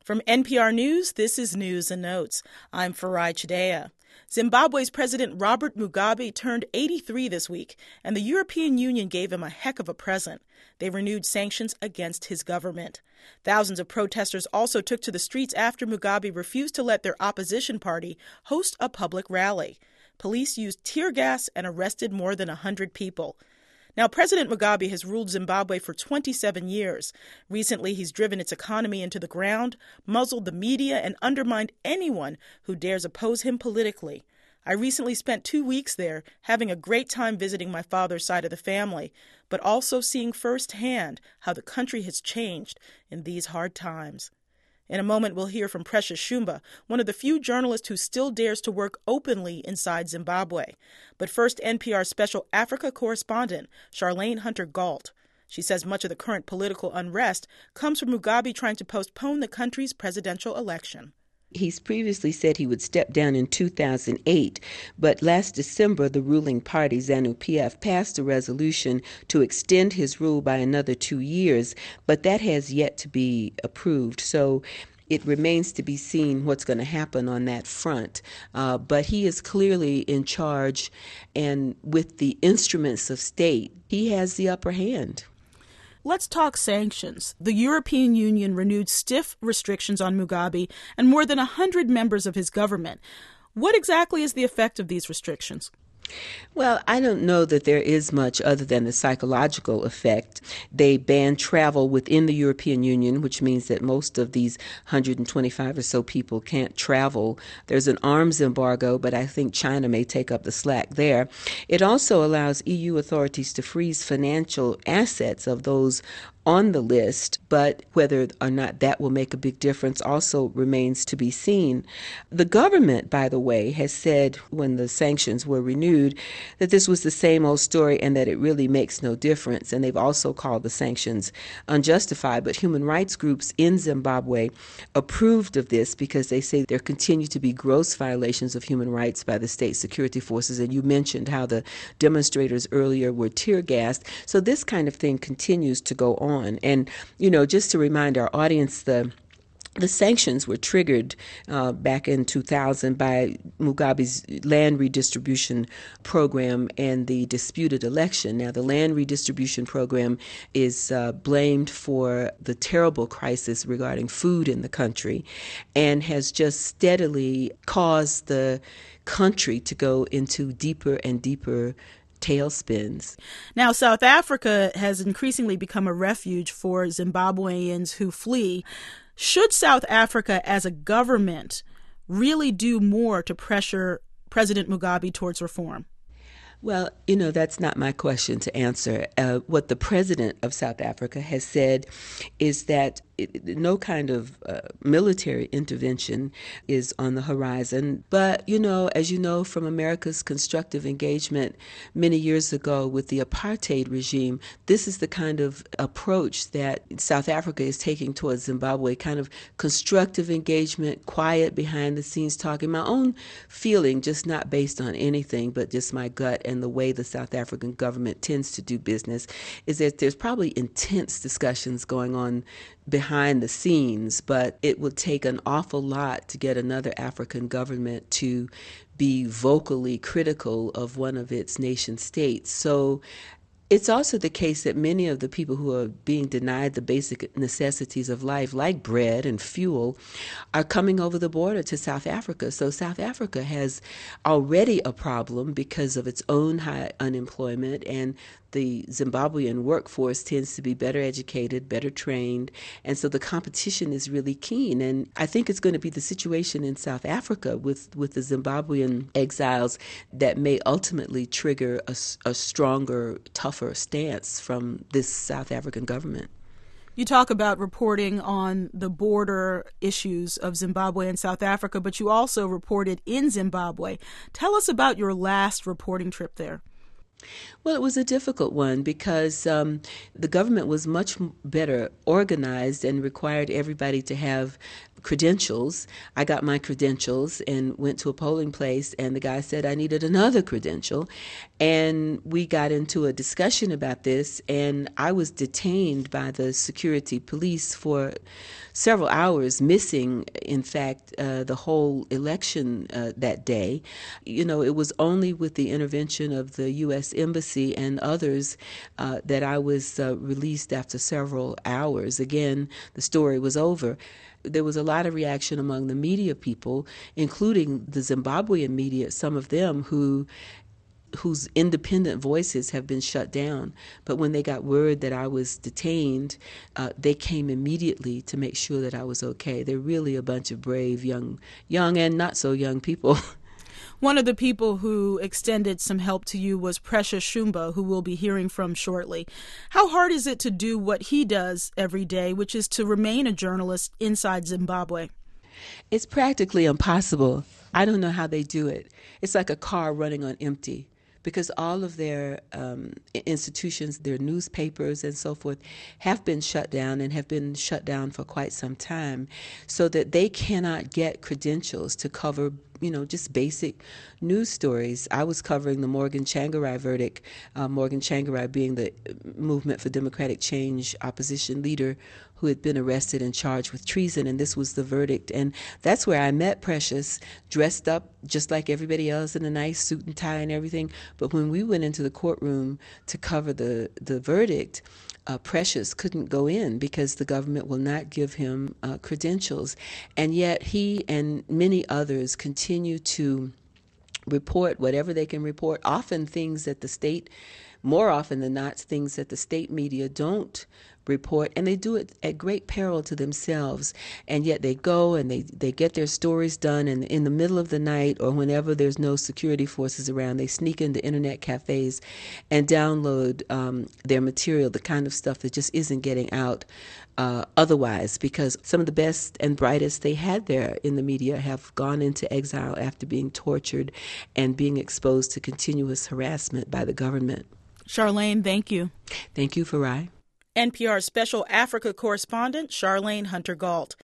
From NPR News, this is News and Notes. I'm Farai Chideya. Zimbabwe's President Robert Mugabe turned 83 this week, and the European Union gave him a heck of a present. They renewed sanctions against his government. Thousands of protesters also took to the streets after Mugabe refused to let their opposition party host a public rally. Police used tear gas and arrested more than 100 people. Now, President Mugabe has ruled Zimbabwe for 27 years. Recently, he's driven its economy into the ground, muzzled the media, and undermined anyone who dares oppose him politically. I recently spent 2 weeks there, having a great time visiting my father's side of the family, but also seeing firsthand how the country has changed in these hard times. In a moment, we'll hear from Precious Shumba, one of the few journalists who still dares to work openly inside Zimbabwe. But first, NPR Special Africa correspondent Charlene Hunter-Gault. She says much of the current political unrest comes from Mugabe trying to postpone the country's presidential election. He's previously said he would step down in 2008, but last December, the ruling party, ZANU-PF, passed a resolution to extend his rule by another 2 years, but that has yet to be approved. So it remains to be seen what's going to happen on that front. But he is clearly in charge, and with the instruments of state, he has the upper hand. Let's talk sanctions. The European Union renewed stiff restrictions on Mugabe and more than 100 members of his government. What exactly is the effect of these restrictions? Well, I don't know that there is much other than the psychological effect. They ban travel within the European Union, which means that most of these 125 or so people can't travel. There's an arms embargo, but I think China may take up the slack there. It also allows EU authorities to freeze financial assets of those on the list, but whether or not that will make a big difference also remains to be seen. The government, by the way, has said when the sanctions were renewed that this was the same old story and that it really makes no difference. And they've also called the sanctions unjustified. But human rights groups in Zimbabwe approved of this because they say there continue to be gross violations of human rights by the state security forces. And you mentioned how the demonstrators earlier were tear gassed. So this kind of thing continues to go on. And, just to remind our audience, the sanctions were triggered back in 2000 by Mugabe's land redistribution program and the disputed election. Now, the land redistribution program is blamed for the terrible crisis regarding food in the country and has just steadily caused the country to go into deeper and deeper tailspins. Now, South Africa has increasingly become a refuge for Zimbabweans who flee. Should South Africa as a government really do more to pressure President Mugabe towards reform? Well, that's not my question to answer. What the president of South Africa has said is that no kind of military intervention is on the horizon. But, as you know from America's constructive engagement many years ago with the apartheid regime, this is the kind of approach that South Africa is taking towards Zimbabwe, kind of constructive engagement, quiet behind the scenes talking. My own feeling, just not based on anything, but just my gut and the way the South African government tends to do business, is that there's probably intense discussions going on behind the scenes, but it would take an awful lot to get another African government to be vocally critical of one of its nation states. So it's also the case that many of the people who are being denied the basic necessities of life, like bread and fuel, are coming over the border to South Africa. So South Africa has already a problem because of its own high unemployment, and the Zimbabwean workforce tends to be better educated, better trained, and so the competition is really keen. And I think it's going to be the situation in South Africa with the Zimbabwean exiles that may ultimately trigger a stronger, tougher stance from this South African government. You talk about reporting on the border issues of Zimbabwe and South Africa, but you also reported in Zimbabwe. Tell us about your last reporting trip there. Well, it was a difficult one because the government was much better organized and required everybody to have credentials. I got my credentials and went to a polling place, and the guy said I needed another credential. And we got into a discussion about this, and I was detained by the security police for several hours, missing, in fact, the whole election that day. It was only with the intervention of the U.S. Embassy and others that I was released after several hours. Again, the story was over. There was a lot of reaction among the media people, including the Zimbabwean media, some of them whose independent voices have been shut down. But when they got word that I was detained, they came immediately to make sure that I was okay. They're really a bunch of brave young and not so young people. One of the people who extended some help to you was Precious Shumba, who we'll be hearing from shortly. How hard is it to do what he does every day, which is to remain a journalist inside Zimbabwe? It's practically impossible. I don't know how they do it. It's like a car running on empty, because all of their institutions, their newspapers and so forth, have been shut down and have been shut down for quite some time, so that they cannot get credentials to cover just basic news stories. I was covering the Morgan Tsvangirai verdict, Morgan Tsvangirai being the Movement for Democratic Change opposition leader who had been arrested and charged with treason, and this was the verdict. And that's where I met Precious, dressed up just like everybody else in a nice suit and tie and everything. But when we went into the courtroom to cover the verdict, Precious couldn't go in because the government will not give him credentials. And yet he and many others continue to report whatever they can report, often things that the state, more often than not, things that the state media don't report, and they do it at great peril to themselves. And yet they go and they get their stories done, and in the middle of the night or whenever there's no security forces around, they sneak into internet cafes and download their material, the kind of stuff that just isn't getting out otherwise, because some of the best and brightest they had there in the media have gone into exile after being tortured and being exposed to continuous harassment by the government. Charlene, thank you. Thank you, Farai. NPR Special Africa correspondent Charlene Hunter-Gault.